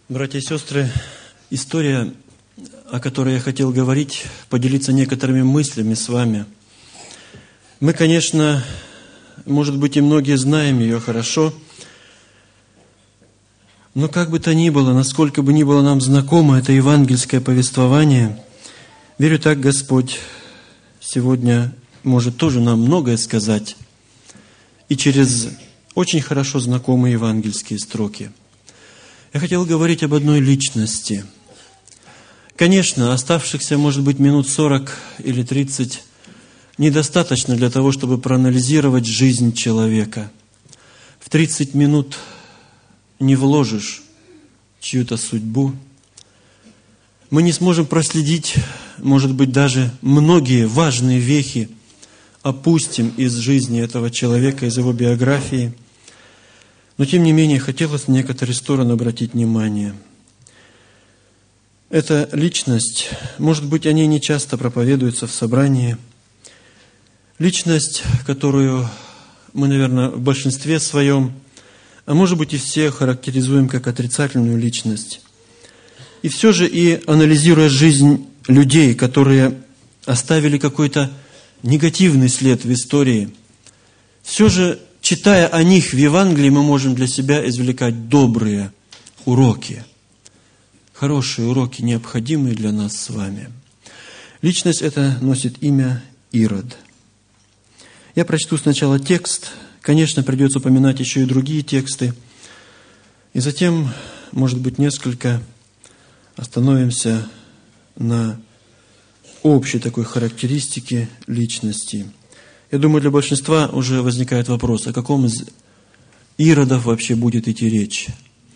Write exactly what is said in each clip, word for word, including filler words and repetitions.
Братья и сестры, история, о которой я хотел говорить, поделиться некоторыми мыслями с вами. Мы, конечно, может быть, и многие знаем ее хорошо, но как бы то ни было, насколько бы ни было нам знакомо это евангельское повествование, верю так, Господь сегодня может тоже нам многое сказать и через очень хорошо знакомые евангельские строки. Я хотел говорить об одной личности. Конечно, оставшихся, может быть, минут сорок или тридцать недостаточно для того, чтобы проанализировать жизнь человека. В тридцать минут не вложишь чью-то судьбу. Мы не сможем проследить, может быть, даже многие важные вехи опустим из жизни этого человека, из его биографии. Но, тем не менее, хотелось на некоторые стороны обратить внимание. Эта личность, может быть, о ней не часто проповедуется в собрании. Личность, которую мы, наверное, в большинстве своем, а может быть и все, характеризуем как отрицательную личность. И все же, и анализируя жизнь людей, которые оставили какой-то негативный след в истории, все же, читая о них в Евангелии, мы можем для себя извлекать добрые уроки, хорошие уроки, необходимые для нас с вами. Личность эта носит имя Ирод. Я прочту сначала текст, конечно, придется упоминать еще и другие тексты, и затем, может быть, несколько остановимся на общей такой характеристике личности. Я думаю, для большинства уже возникает вопрос, о каком из иродов вообще будет идти речь.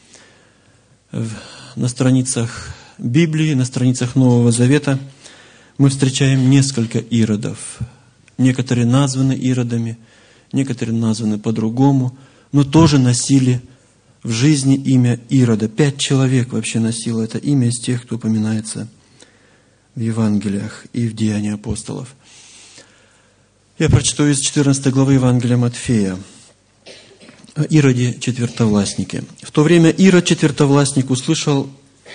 На страницах Библии, на страницах Нового Завета мы встречаем несколько иродов. Некоторые названы иродами, некоторые названы по-другому, но тоже носили в жизни имя Ирода. Пять человек вообще носило это имя из тех, кто упоминается в Евангелиях и в Деяниях апостолов. Я прочту из четырнадцатой главы Евангелия Матфея о Ироде четвертовластнике. В то время Ирод четвертовластник услышал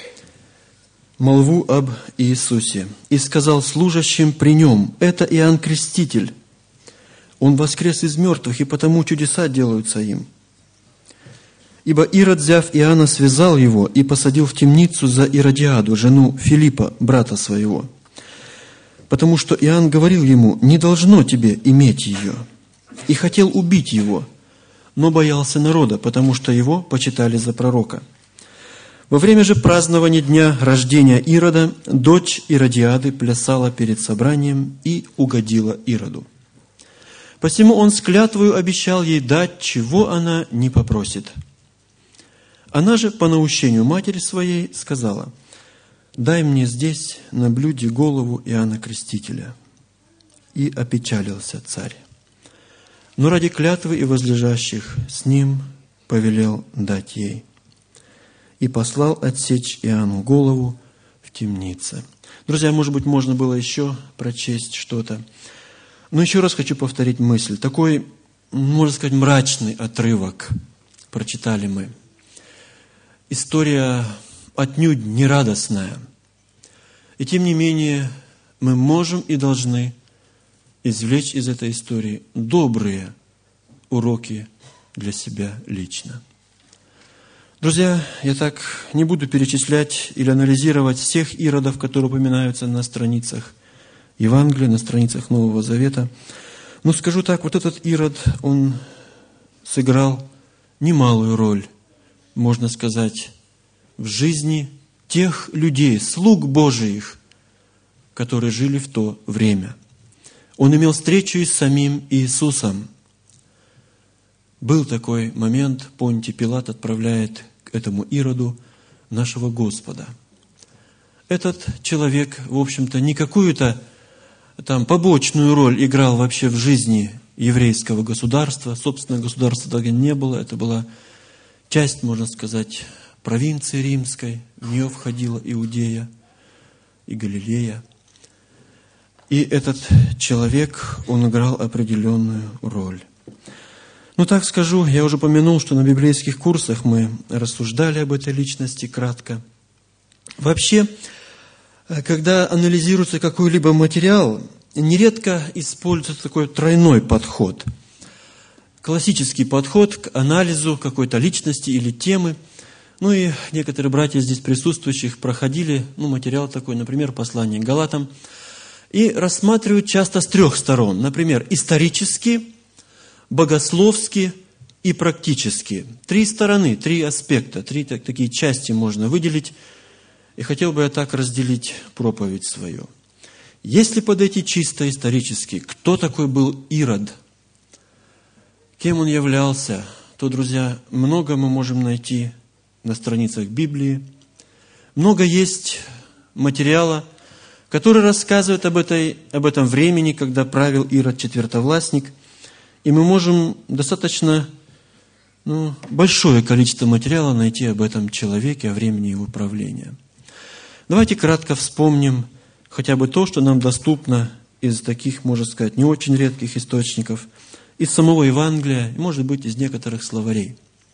молву об Иисусе и сказал служащим при нем: «Это Иоанн Креститель. Он воскрес из мертвых, и потому чудеса делаются им». Ибо Ирод, взяв Иоанна, связал его и посадил в темницу за Иродиаду, жену Филиппа, брата своего. Потому что Иоанн говорил ему: «Не должно тебе иметь ее». И хотел убить его, но боялся народа, потому что его почитали за пророка. Во время же празднования дня рождения Ирода дочь Иродиады плясала перед собранием и угодила Ироду. Посему он с клятвою обещал ей дать, чего она не попросит. Она же по наущению матери своей сказала: «Дай мне здесь на блюде голову Иоанна Крестителя». И опечалился царь. Но ради клятвы и возлежащих с ним повелел дать ей. И послал отсечь Иоанну голову в темнице. Друзья, может быть, можно было еще прочесть что-то. Но еще раз хочу повторить мысль. Такой, можно сказать, мрачный отрывок прочитали мы. История отнюдь не радостная. И тем не менее, мы можем и должны извлечь из этой истории добрые уроки для себя лично. Друзья, я так не буду перечислять или анализировать всех иродов, которые упоминаются на страницах Евангелия, на страницах Нового Завета. Но скажу так, вот этот Ирод, он сыграл немалую роль, можно сказать, в жизни тех людей, слуг Божиих, которые жили в то время. Он имел встречу и с самим Иисусом. Был такой момент, Понтий Пилат отправляет к этому Ироду нашего Господа. Этот человек, в общем-то, не какую-то там побочную роль играл вообще в жизни еврейского государства. Собственно, государства тогда не было. Это была часть, можно сказать, провинции римской. В нее входила Иудея и Галилея. И этот человек, он играл определенную роль. Ну так скажу, я уже упомянул, что на библейских курсах мы рассуждали об этой личности кратко. Вообще, когда анализируется какой-либо материал, нередко используется такой тройной подход. Классический подход к анализу какой-то личности или темы. Ну и некоторые братья здесь присутствующих проходили ну, материал такой, например, послание к Галатам, и рассматривают часто с трех сторон. Например, исторически, богословски и практически. Три стороны, три аспекта, три так, такие части можно выделить. И хотел бы я так разделить проповедь свою. Если подойти чисто исторически, кто такой был Ирод, кем он являлся, то, друзья, много мы можем найти на страницах Библии. Много есть материала, который рассказывает об, этой, об этом времени, когда правил Ирод Четвертовластник. И мы можем достаточно ну, большое количество материала найти об этом человеке, о времени его правления. Давайте кратко вспомним хотя бы то, что нам доступно из таких, можно сказать, не очень редких источников, из самого Евангелия, и, может быть, из некоторых словарей.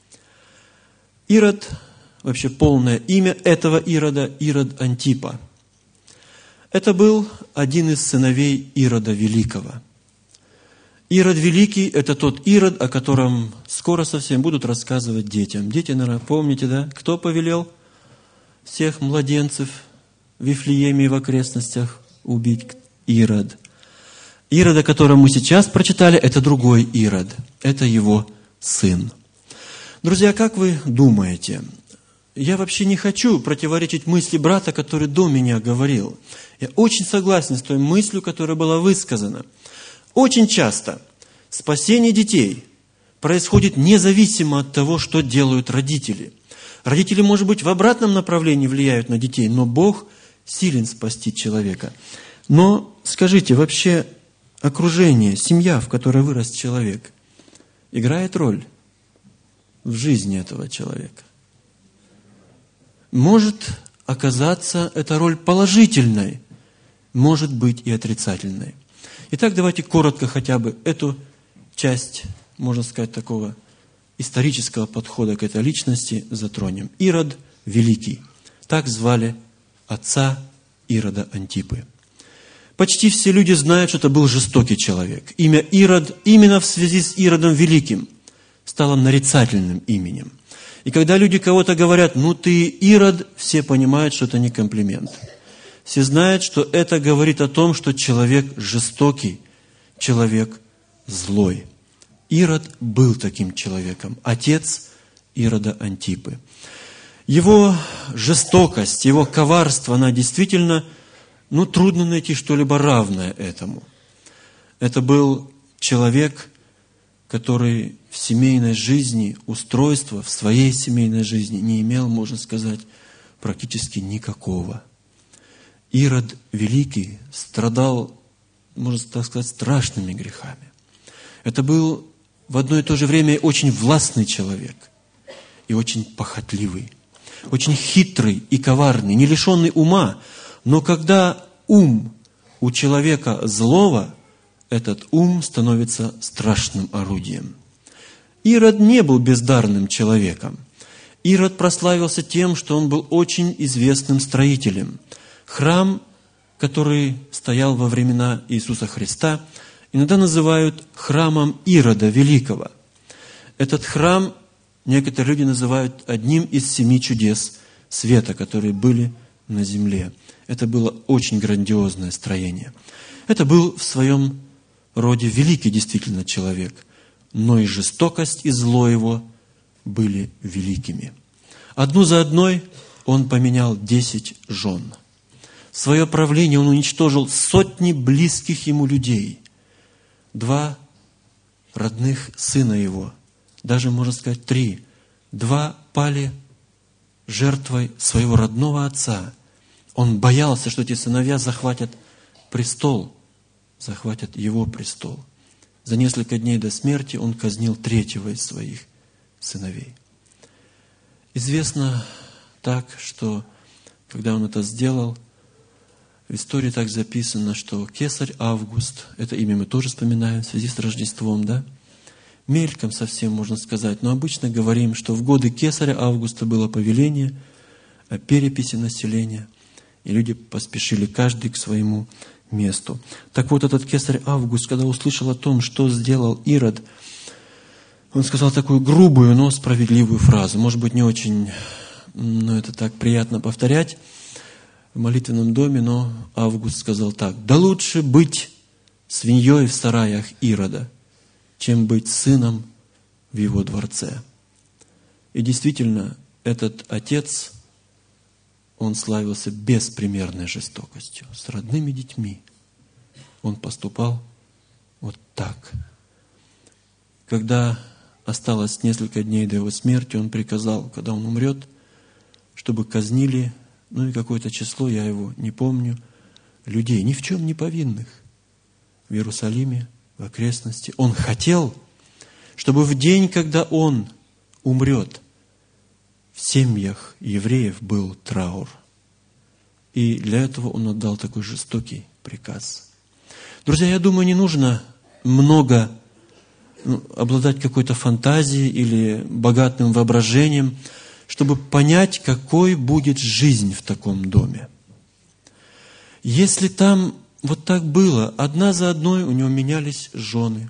Ирод, вообще полное имя этого Ирода, Ирод Антипа. Это был один из сыновей Ирода Великого. Ирод Великий – это тот Ирод, о котором скоро совсем будут рассказывать детям. Дети, наверное, помните, да? Кто повелел всех младенцев в Вифлееме и в окрестностях убить? Ирод. Ирод, о котором мы сейчас прочитали, это другой Ирод. Это его сын. Друзья, как вы думаете? Я вообще не хочу противоречить мысли брата, который до меня говорил. Я очень согласен с той мыслью, которая была высказана. Очень часто спасение детей происходит независимо от того, что делают родители. Родители, может быть, в обратном направлении влияют на детей, но Бог силен спасти человека. Но скажите, вообще окружение, семья, в которой вырос человек, играет роль в жизни этого человека? Может оказаться эта роль положительной, может быть и отрицательной. Итак, давайте коротко хотя бы эту часть, можно сказать, такого исторического подхода к этой личности затронем. Ирод Великий. Так звали отца Ирода Антипы. Почти все люди знают, что это был жестокий человек. Имя Ирод именно в связи с Иродом Великим стало нарицательным именем. И когда люди кого-то говорят, ну ты Ирод, все понимают, что это не комплимент. Все знают, что это говорит о том, что человек жестокий, человек злой. Ирод был таким человеком, отец Ирода Антипы. Его жестокость, его коварство, она действительно, ну, трудно найти что-либо равное этому. Это был человек, который в семейной жизни, устройства в своей семейной жизни не имел, можно сказать, практически никакого. Ирод Великий страдал, можно так сказать, страшными грехами. Это был в одно и то же время очень властный человек и очень похотливый, очень хитрый и коварный, не лишенный ума. Но когда ум у человека злого, этот ум становится страшным орудием. Ирод не был бездарным человеком. Ирод прославился тем, что он был очень известным строителем. Храм, который стоял во времена Иисуса Христа, иногда называют храмом Ирода Великого. Этот храм некоторые люди называют одним из семи чудес света, которые были на земле. Это было очень грандиозное строение. Это был в своем роде великий действительно человек, но и жестокость, и зло его были великими. Одну за одной он поменял десять жен. В свое правление он уничтожил сотни близких ему людей. Два родных сына его, даже, можно сказать, три. Два пали жертвой своего родного отца. Он боялся, что эти сыновья захватят престол, захватят его престол. За несколько дней до смерти он казнил третьего из своих сыновей. Известно так, что когда он это сделал, в истории так записано, что кесарь Август, это имя мы тоже вспоминаем в связи с Рождеством, да? мельком совсем можно сказать, но обычно говорим, что в годы кесаря Августа было повеление о переписи населения, и люди поспешили каждый к своему месту. Так вот, этот кесарь Август, когда услышал о том, что сделал Ирод, он сказал такую грубую, но справедливую фразу. Может быть, не очень, но это так приятно повторять в молитвенном доме, но Август сказал так: «Да лучше быть свиньей в сараях Ирода, чем быть сыном в его дворце». И действительно, этот отец, он славился беспримерной жестокостью. С родными детьми он поступал вот так. Когда осталось несколько дней до его смерти, он приказал, когда он умрет, чтобы казнили, ну и какое-то число, я его не помню, людей, ни в чем не повинных в Иерусалиме, в окрестности. Он хотел, чтобы в день, когда он умрет, в семьях евреев был траур. И для этого он отдал такой жестокий приказ. Друзья, я думаю, не нужно много ну, обладать какой-то фантазией или богатым воображением, чтобы понять, какой будет жизнь в таком доме. Если там вот так было, одна за одной у него менялись жены,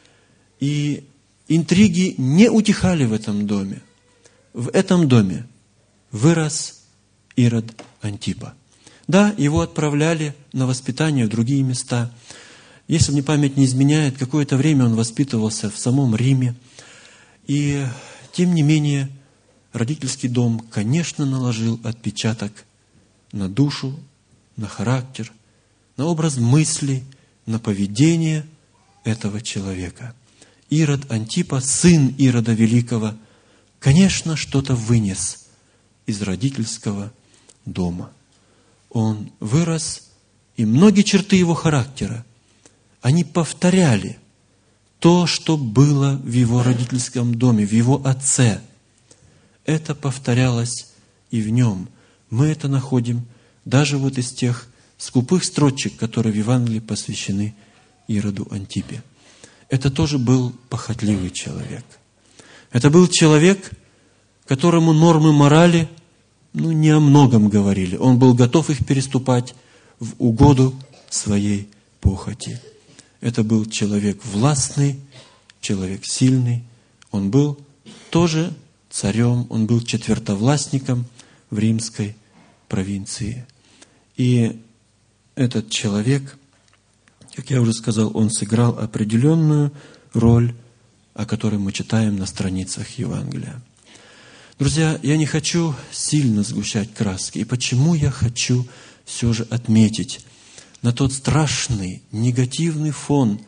и интриги не утихали в этом доме, в этом доме вырос Ирод Антипа. Да, его отправляли на воспитание в другие места. Если мне память не изменяет, какое-то время он воспитывался в самом Риме. И тем не менее, родительский дом, конечно, наложил отпечаток на душу, на характер, на образ мысли, на поведение этого человека. Ирод Антипа, сын Ирода Великого, конечно, что-то вынес из родительского дома. Он вырос, и многие черты его характера, они повторяли то, что было в его родительском доме, в его отце. Это повторялось и в нем. Мы это находим даже вот из тех скупых строчек, которые в Евангелии посвящены Ироду Антипе. Это тоже был похотливый человек. Это был человек, которому нормы морали ну, не о многом говорили. Он был готов их переступать в угоду своей похоти. Это был человек властный, человек сильный. Он был тоже царем, он был четвертовластником в римской провинции. И этот человек, как я уже сказал, он сыграл определенную роль, о которой мы читаем на страницах Евангелия. Друзья, я не хочу сильно сгущать краски. И почему я хочу все же отметить на тот страшный, негативный фон,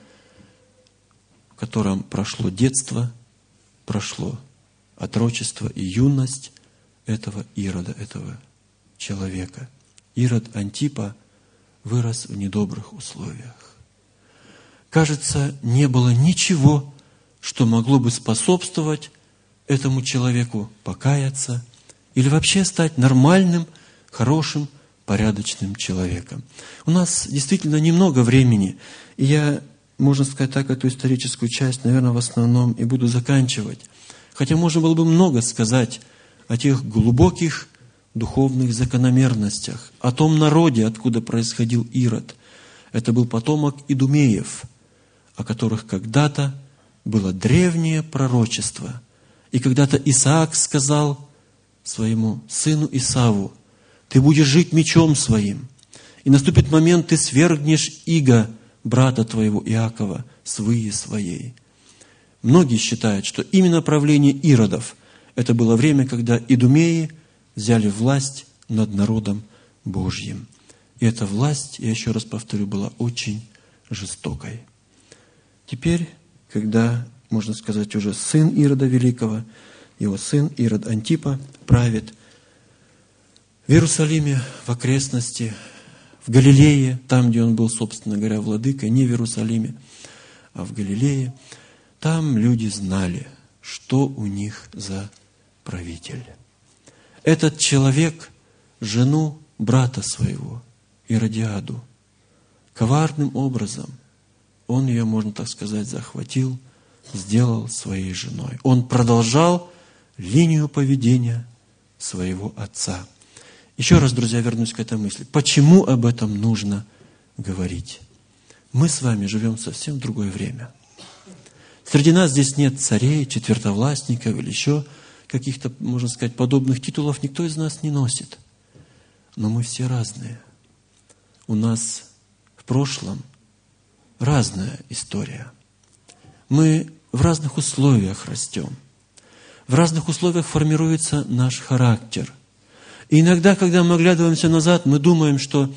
в котором прошло детство, прошло отрочество и юность этого Ирода, этого человека. Ирод Антипа вырос в недобрых условиях. Кажется, не было ничего, что могло бы способствовать этому человеку покаяться или вообще стать нормальным, хорошим, порядочным человеком. У нас действительно немного времени, и я, можно сказать так, эту историческую часть, наверное, в основном и буду заканчивать. Хотя можно было бы много сказать о тех глубоких духовных закономерностях, о том народе, откуда происходил Ирод. Это был потомок идумеев, о которых когда-то было древнее пророчество. И когда-то Исаак сказал своему сыну Исаву: «Ты будешь жить мечом своим, и наступит момент, ты свергнешь иго брата твоего Иакова с выи своей». Многие считают, что именно правление Иродов – это было время, когда идумеи взяли власть над народом Божьим. И эта власть, я еще раз повторю, была очень жестокой. Теперь, когда, можно сказать, уже сын Ирода Великого, его сын Ирод Антипа правит в Иерусалиме, в окрестности, в Галилее, там, где он был, собственно говоря, владыкой, не в Иерусалиме, а в Галилее, там люди знали, что у них за правитель. Этот человек жену брата своего, Иродиаду, коварным образом, он ее, можно так сказать, захватил, сделал своей женой. Он продолжал линию поведения своего отца. Еще раз, друзья, вернусь к этой мысли. Почему об этом нужно говорить? Мы с вами живем совсем в другое время. Среди нас здесь нет царей, четвертовластников или еще каких-то, можно сказать, подобных титулов. Никто из нас не носит. Но мы все разные. У нас в прошлом разная история. Мы в разных условиях растем. В разных условиях формируется наш характер. И иногда, когда мы оглядываемся назад, мы думаем, что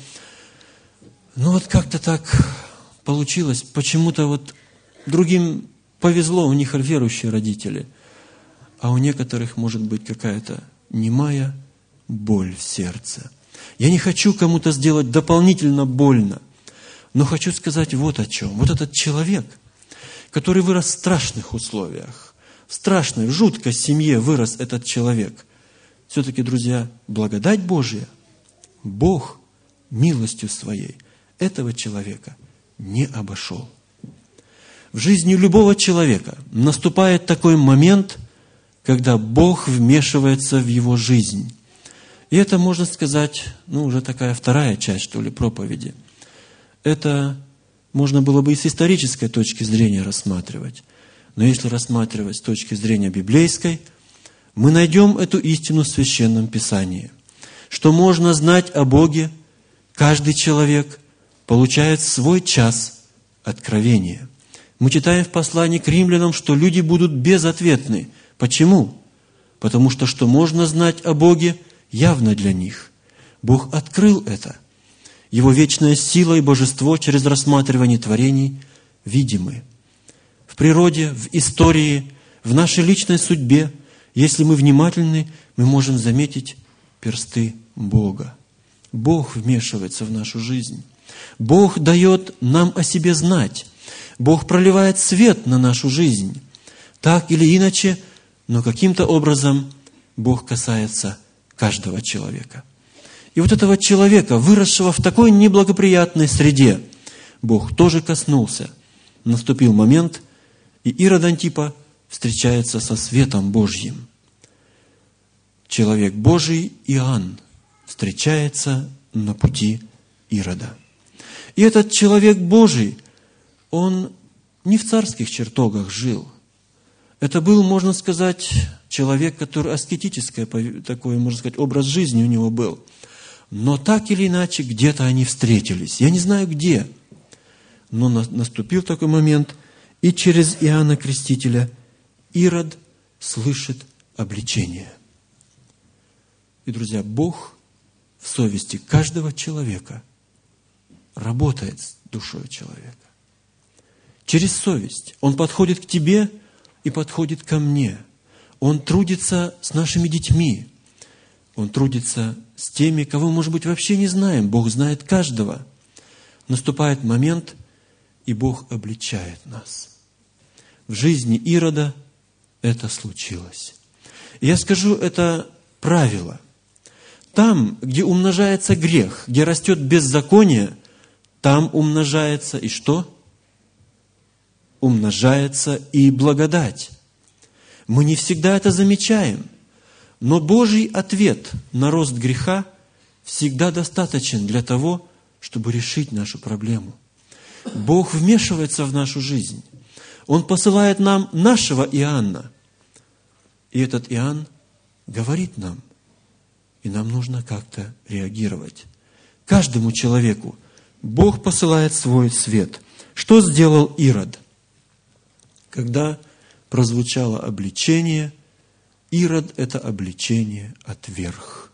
ну вот как-то так получилось, почему-то вот другим повезло, у них верующие родители, а у некоторых может быть какая-то немая боль в сердце. Я не хочу кому-то сделать дополнительно больно, но хочу сказать вот о чем. Вот этот человек, который вырос в страшных условиях, в страшной, в жуткой семье вырос этот человек. Все-таки, друзья, благодать Божья, Бог милостью своей этого человека не обошел. В жизни любого человека наступает такой момент, когда Бог вмешивается в его жизнь. И это, можно сказать, ну, уже такая вторая часть, что ли, проповеди. Это можно было бы и с исторической точки зрения рассматривать. Но если рассматривать с точки зрения библейской, мы найдем эту истину в Священном Писании, что можно знать о Боге, каждый человек получает свой час откровения. Мы читаем в послании к римлянам, что люди будут безответны. Почему? Потому что что можно знать о Боге, явно для них. Бог открыл это. Его вечная сила и божество через рассматривание творений видимы. В природе, в истории, в нашей личной судьбе, если мы внимательны, мы можем заметить персты Бога. Бог вмешивается в нашу жизнь. Бог дает нам о себе знать. Бог проливает свет на нашу жизнь. Так или иначе, но каким-то образом Бог касается каждого человека. И вот этого человека, выросшего в такой неблагоприятной среде, Бог тоже коснулся. Наступил момент, и Ирод Антипа встречается со светом Божьим. Человек Божий Иоанн встречается на пути Ирода. И этот человек Божий, он не в царских чертогах жил. Это был, можно сказать, человек, который аскетический, такой, можно сказать, образ жизни у него был. Но так или иначе, где-то они встретились. Я не знаю, где. Но наступил такой момент, и через Иоанна Крестителя Ирод слышит обличение. И, друзья, Бог в совести каждого человека работает с душой человека. Через совесть. Он подходит к тебе и подходит ко мне. Он трудится с нашими детьми. Он трудится с теми, кого, может быть, вообще не знаем. Бог знает каждого. Наступает момент, и Бог обличает нас. В жизни Ирода это случилось. И я скажу, это правило. Там, где умножается грех, где растет беззаконие, там умножается и что? Умножается и благодать. Мы не всегда это замечаем, но Божий ответ на рост греха всегда достаточен для того, чтобы решить нашу проблему. Бог вмешивается в нашу жизнь. Он посылает нам нашего Иоанна. И этот Иоанн говорит нам, и нам нужно как-то реагировать. Каждому человеку Бог посылает свой свет. Что сделал Ирод? Когда прозвучало обличение, Ирод это обличение отверг.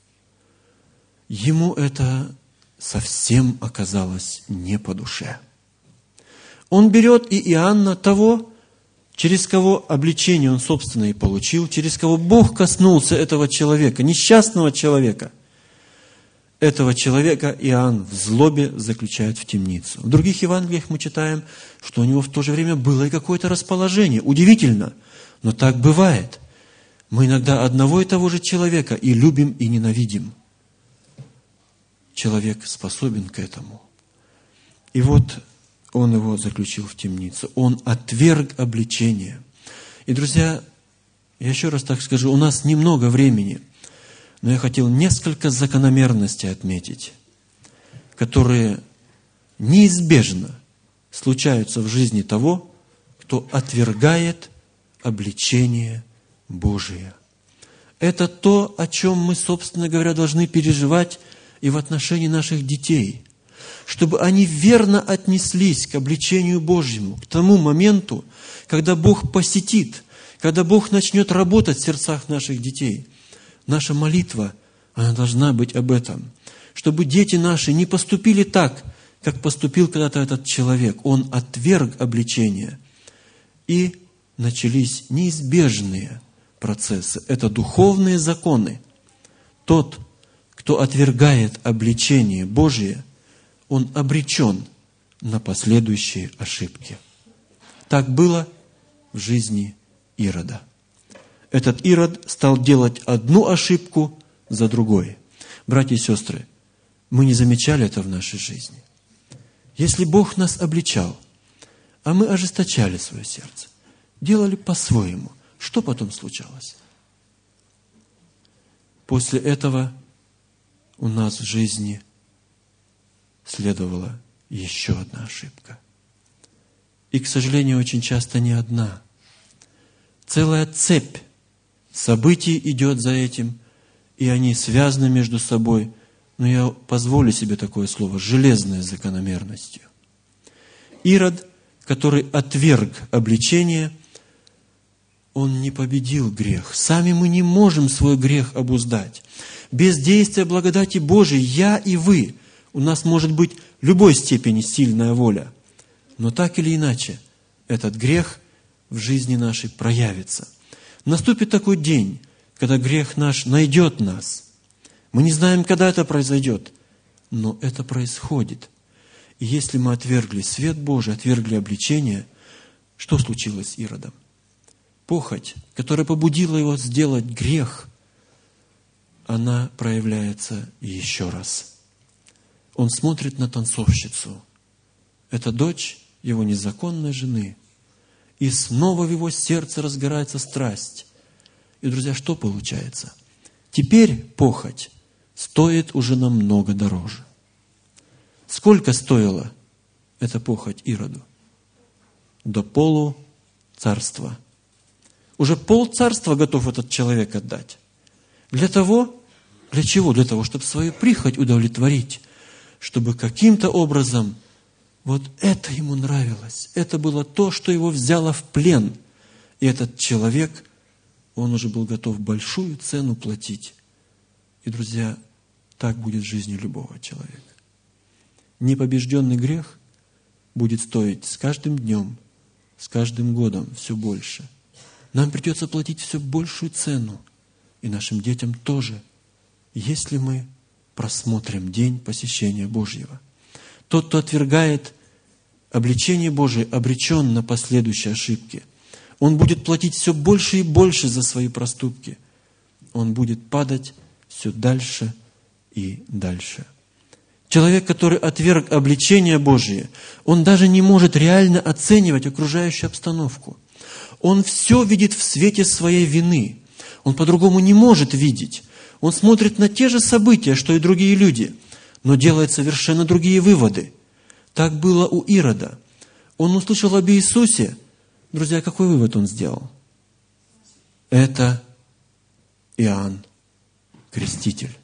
Ему это совсем оказалось не по душе. Он берет и Иоанна того, через кого обличение он, собственно, и получил, через кого Бог коснулся этого человека, несчастного человека. Этого человека Иоанн в злобе заключает в темницу. В других Евангелиях мы читаем, что у него в то же время было и какое-то расположение. Удивительно, но так бывает. Мы иногда одного и того же человека и любим, и ненавидим. Человек способен к этому. И вот он его заключил в темницу. Он отверг обличение. И, друзья, я еще раз так скажу, у нас немного времени, но я хотел несколько закономерностей отметить, которые неизбежно случаются в жизни того, кто отвергает обличение Божие. Это то, о чем мы, собственно говоря, должны переживать и в отношении наших детей, чтобы они верно отнеслись к обличению Божьему, к тому моменту, когда Бог посетит, когда Бог начнет работать в сердцах наших детей. Наша молитва, она должна быть об этом, чтобы дети наши не поступили так, как поступил когда-то этот человек. Он отверг обличение, и начались неизбежные процессы. Это духовные законы. Тот, кто отвергает обличение Божие, он обречен на последующие ошибки. Так было в жизни Ирода. Этот Ирод стал делать одну ошибку за другой. Братья и сестры, мы не замечали это в нашей жизни. Если Бог нас обличал, а мы ожесточали свое сердце, делали по-своему, что потом случалось? После этого у нас в жизни следовала еще одна ошибка. И, к сожалению, очень часто не одна. Целая цепь событий идет за этим, и они связаны между собой, но я позволю себе такое слово, железной закономерностью. Ирод, который отверг обличение, он не победил грех. Сами мы не можем свой грех обуздать. Без действия благодати Божией я и вы, у нас может быть в любой степени сильная воля, но так или иначе этот грех в жизни нашей проявится. Наступит такой день, когда грех наш найдет нас. Мы не знаем, когда это произойдет, но это происходит. И если мы отвергли свет Божий, отвергли обличение, что случилось с Иродом? Похоть, которая побудила его сделать грех, она проявляется еще раз. Он смотрит на танцовщицу. Это дочь его незаконной жены. И снова в его сердце разгорается страсть. И, друзья, что получается? Теперь похоть стоит уже намного дороже. Сколько стоила эта похоть Ироду? До полу царства. Уже пол царства готов этот человек отдать. Для того, для чего? Для того, чтобы свою прихоть удовлетворить. Чтобы каким-то образом вот это ему нравилось. Это было то, что его взяло в плен. И этот человек, он уже был готов большую цену платить. И, друзья, так будет в жизни любого человека. Непобежденный грех будет стоить с каждым днем, с каждым годом все больше. Нам придется платить все большую цену. И нашим детям тоже, если мы просмотрим день посещения Божьего. Тот, кто отвергает обличение Божие, обречен на последующие ошибки. Он будет платить все больше и больше за свои проступки. Он будет падать все дальше и дальше. Человек, который отверг обличение Божие, он даже не может реально оценивать окружающую обстановку. Он все видит в свете своей вины. Он по-другому не может видеть. Он смотрит на те же события, что и другие люди, но делает совершенно другие выводы. Так было у Ирода. Он услышал об Иисусе. Друзья, какой вывод он сделал? Это Иоанн Креститель.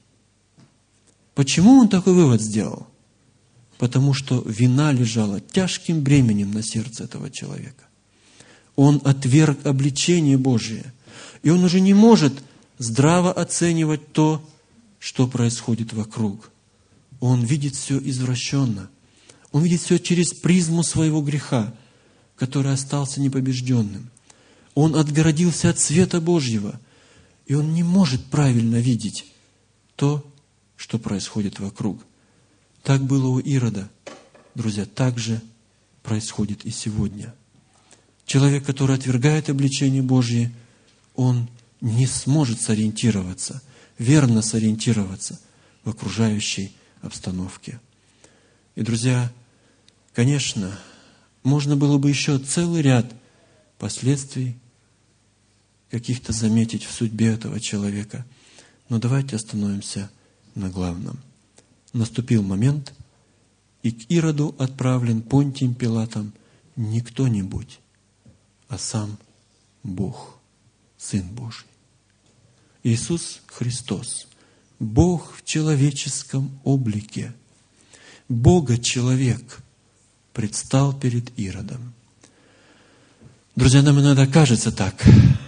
Почему он такой вывод сделал? Потому что вина лежала тяжким бременем на сердце этого человека. Он отверг обличение Божие. И он уже не может здраво оценивать то, что происходит вокруг. Он видит все извращенно. Он видит все через призму своего греха, который остался непобежденным. Он отгородился от света Божьего, и он не может правильно видеть то, что происходит вокруг. Так было у Ирода. Друзья, так же происходит и сегодня. Человек, который отвергает обличение Божье, он не сможет сориентироваться, верно сориентироваться в окружающей обстановке. И, друзья, конечно, можно было бы еще целый ряд последствий каких-то заметить в судьбе этого человека. Но давайте остановимся на главном. Наступил момент, и к Ироду отправлен Понтием Пилатом не кто-нибудь, а сам Бог, Сын Божий. Иисус Христос, Бог в человеческом облике, Бога-человек, предстал перед Иродом. Друзья, нам иногда кажется так.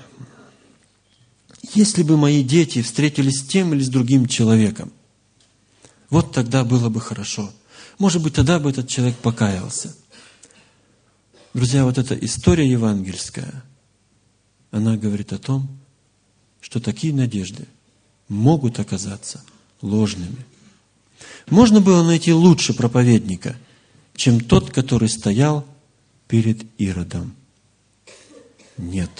Если бы мои дети встретились с тем или с другим человеком, вот тогда было бы хорошо. Может быть, тогда бы этот человек покаялся. Друзья, вот эта история евангельская, она говорит о том, что такие надежды могут оказаться ложными. Можно было найти лучше проповедника, чем тот, который стоял перед Иродом. Нет.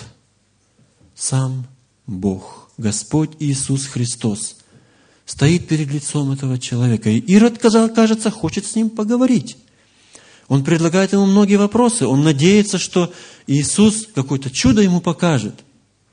Сам Бог, Господь Иисус Христос, стоит перед лицом этого человека. И Ирод, кажется, хочет с ним поговорить. Он предлагает ему многие вопросы. Он надеется, что Иисус какое-то чудо ему покажет.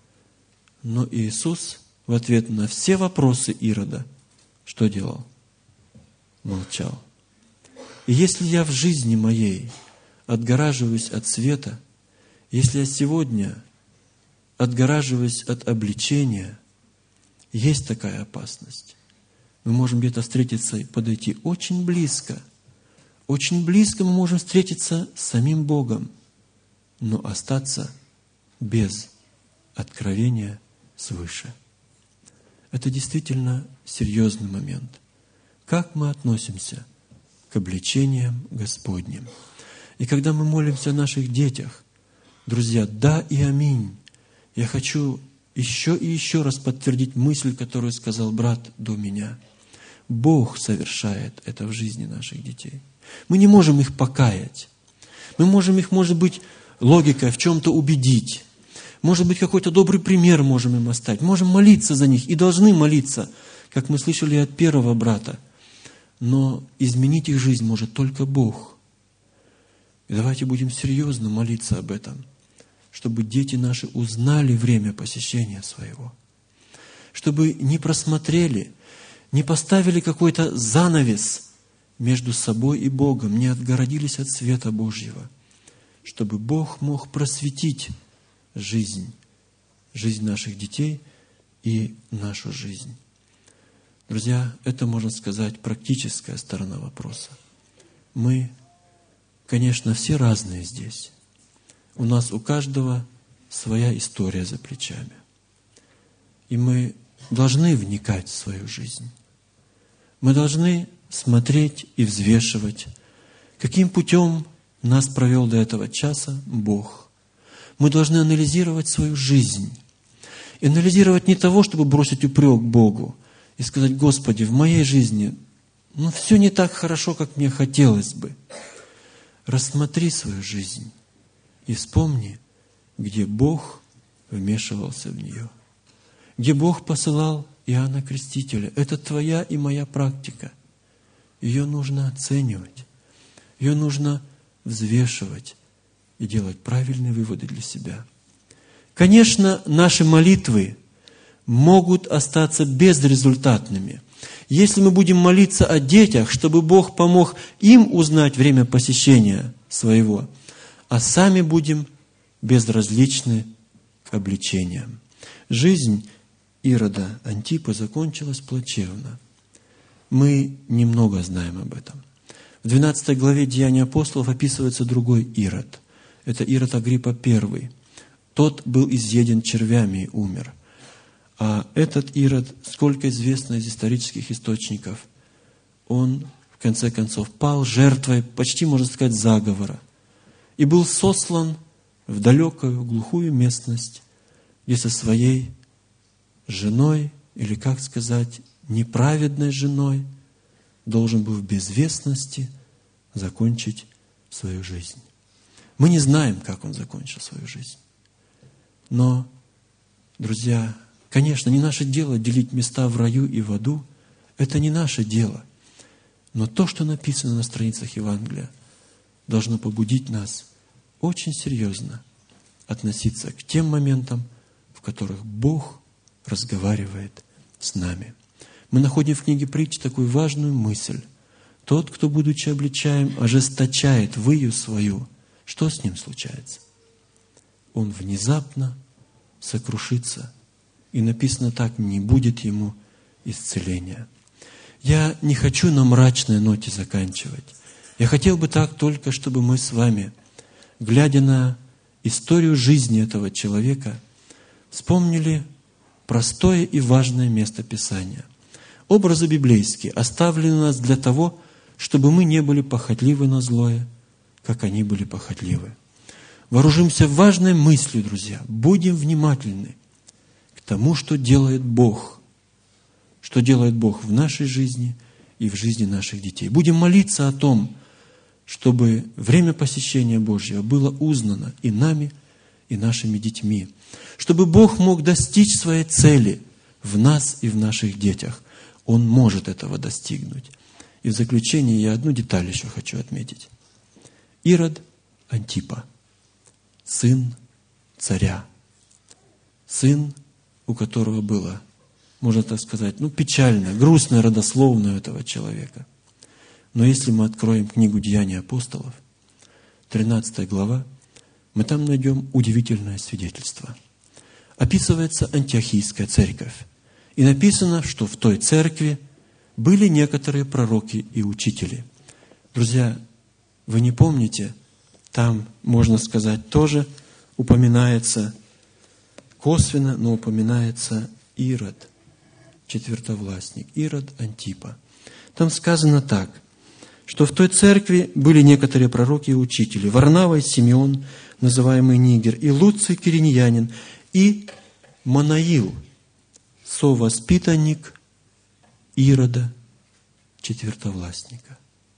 Но Иисус в ответ на все вопросы Ирода что делал? Молчал. И если я в жизни моей отгораживаюсь от света, если я сегодня отгораживаюсь от обличения, есть такая опасность. Мы можем где-то встретиться и подойти очень близко. Очень близко мы можем встретиться с самим Богом, но остаться без откровения свыше. Это действительно серьезный момент. Как мы относимся к обличениям Господним? И когда мы молимся о наших детях, друзья, да и аминь. Я хочу еще и еще раз подтвердить мысль, которую сказал брат до меня. Бог совершает это в жизни наших детей. Мы не можем их покаять. Мы можем их, может быть, логикой в чем-то убедить. Может быть, какой-то добрый пример можем им оставить. Можем молиться за них и должны молиться, как мы слышали от первого брата. Но изменить их жизнь может только Бог. И давайте будем серьезно молиться об этом, чтобы дети наши узнали время посещения своего, чтобы не просмотрели, не поставили какой-то занавес между собой и Богом, не отгородились от света Божьего, чтобы Бог мог просветить жизнь, жизнь наших детей и нашу жизнь. Друзья, это, можно сказать, практическая сторона вопроса. Мы, конечно, все разные здесь. У нас у каждого своя история за плечами. И мы должны вникать в свою жизнь. Мы должны смотреть и взвешивать, каким путем нас провел до этого часа Бог. Мы должны анализировать свою жизнь. И анализировать не того, чтобы бросить упрек Богу и сказать: Господи, в моей жизни ну, все не так хорошо, как мне хотелось бы. Рассмотри свою жизнь и вспомни, где Бог вмешивался в нее. Где Бог посылал Иоанна Крестителя. Это твоя и моя практика. Ее нужно оценивать. Ее нужно взвешивать и делать правильные выводы для себя. Конечно, наши молитвы могут остаться безрезультатными. Если мы будем молиться о детях, чтобы Бог помог им узнать время посещения своего, а сами будем безразличны к обличениям. Жизнь Ирода Антипа закончилась плачевно. Мы немного знаем об этом. В двенадцатой главе Деяний апостолов описывается другой Ирод. Это Ирод Агриппа I. Тот был изъеден червями и умер. А этот Ирод, сколько известно из исторических источников, он, в конце концов, пал жертвой, почти, можно сказать, заговора. И был сослан в далекую, глухую местность, где со своей женой, или, как сказать, неправедной женой, должен был в безвестности закончить свою жизнь. Мы не знаем, как он закончил свою жизнь. Но, друзья, конечно, не наше дело делить места в раю и в аду. Это не наше дело. Но то, что написано на страницах Евангелия, должно побудить нас очень серьезно относиться к тем моментам, в которых Бог разговаривает с нами. Мы находим в книге Притч такую важную мысль. Тот, кто, будучи обличаем, ожесточает выю свою, что с ним случается? Он внезапно сокрушится. И написано так: не будет ему исцеления. Я не хочу на мрачной ноте заканчивать. Я хотел бы так только, чтобы мы с вами, глядя на историю жизни этого человека, вспомнили простое и важное место Писания. Образы библейские оставлены у нас для того, чтобы мы не были похотливы на злое, как они были похотливы. Вооружимся важной мыслью, друзья. Будем внимательны к тому, что делает Бог. Что делает Бог в нашей жизни и в жизни наших детей. Будем молиться о том, чтобы время посещения Божьего было узнано и нами, и нашими детьми. Чтобы Бог мог достичь своей цели в нас и в наших детях. Он может этого достигнуть. И в заключение я одну деталь еще хочу отметить. Ирод Антипа, сын царя, сын, у которого было, можно так сказать, ну, печально, грустное родословное этого человека. Но если мы откроем книгу «Деяния апостолов», тринадцатая глава, мы там найдем удивительное свидетельство. Описывается Антиохийская церковь. И написано, что в той церкви были некоторые пророки и учители. Друзья, вы не помните, там, можно сказать, тоже упоминается косвенно, но упоминается Ирод, четвертовластник, Ирод Антипа. Там сказано так, что в той церкви были некоторые пророки и учители: Варнава и Симеон, называемый Нигер, и Луций Кириньянин, и Манаил, совоспитанник Ирода, четвертовластника.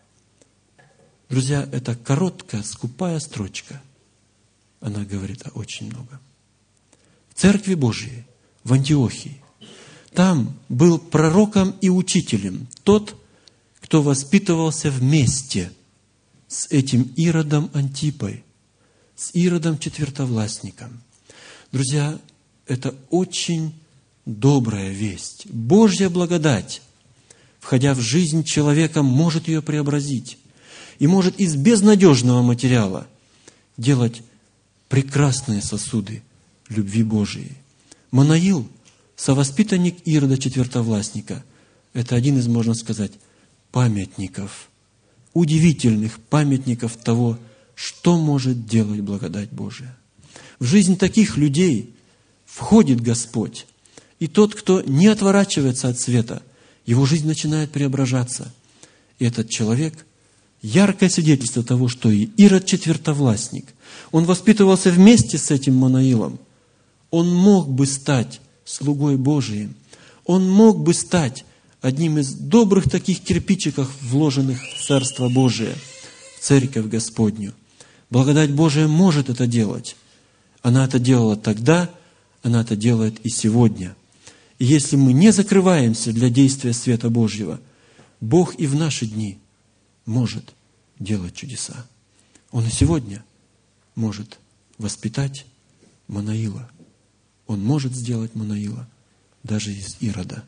Друзья, это короткая, скупая строчка. Она говорит о очень многом. В Церкви Божьей, в Антиохии, там был пророком и учителем тот, кто воспитывался вместе с этим Иродом Антипой, с Иродом четвертовластником. Друзья, это очень добрая весть. Божья благодать, входя в жизнь человека, может ее преобразить и может из безнадежного материала делать прекрасные сосуды любви Божией. Манаил, совоспитанник Ирода четвертовластника, это один из, можно сказать, памятников, удивительных памятников того, что может делать благодать Божия. В жизнь таких людей входит Господь, и тот, кто не отворачивается от света, его жизнь начинает преображаться. И этот человек – яркое свидетельство того, что и Ирод четвертовластник, он воспитывался вместе с этим Манаилом. Он мог бы стать слугой Божиим, он мог бы стать одним из добрых таких кирпичиков, вложенных в Царство Божие, в Церковь Господню. Благодать Божия может это делать. Она это делала тогда, она это делает и сегодня. И если мы не закрываемся для действия света Божьего, Бог и в наши дни может делать чудеса. Он и сегодня может воспитать Манаила. Он может сделать Манаила даже из Ирода.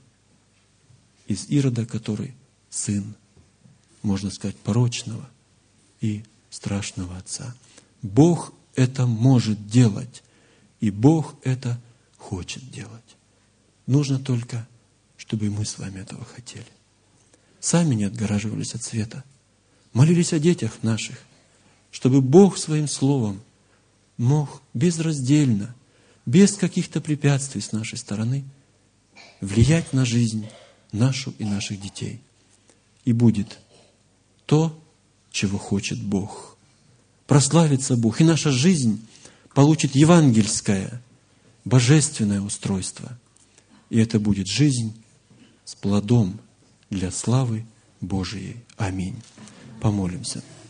Из Ирода, который сын, можно сказать, порочного и страшного отца. Бог это может делать, и Бог это хочет делать. Нужно только, чтобы мы с вами этого хотели. Сами не отгораживались от света. Молились о детях наших, чтобы Бог своим словом мог безраздельно, без каких-то препятствий с нашей стороны влиять на жизнь нашу и наших детей. И будет то, чего хочет Бог. Прославится Бог, и наша жизнь получит евангельское, божественное устройство. И это будет жизнь с плодом для славы Божией. Аминь. Помолимся.